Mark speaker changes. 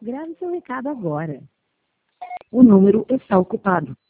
Speaker 1: Grave seu recado agora. O número está ocupado.